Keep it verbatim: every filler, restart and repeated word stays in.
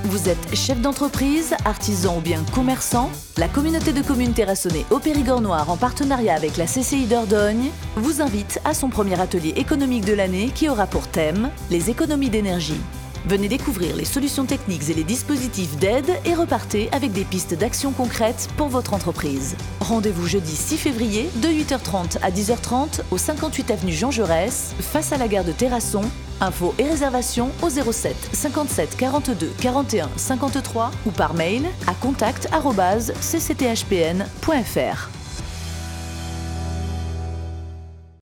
Vous êtes chef d'entreprise, artisan ou bien commerçant? La communauté de communes terrassonnées au Périgord Noir, en partenariat avec la C C I Dordogne, vous invite à son premier atelier économique de l'année qui aura pour thème les économies d'énergie. Venez découvrir les solutions techniques et les dispositifs d'aide et repartez avec des pistes d'action concrètes pour votre entreprise. Rendez-vous jeudi six février de huit heures trente à dix heures trente au cinquante-huit avenue Jean Jaurès, face à la gare de Terrasson. Infos et réservations au zéro sept cinquante-sept quarante-deux quarante et un cinquante-trois ou par mail à contact arobase c c t h p n point f r.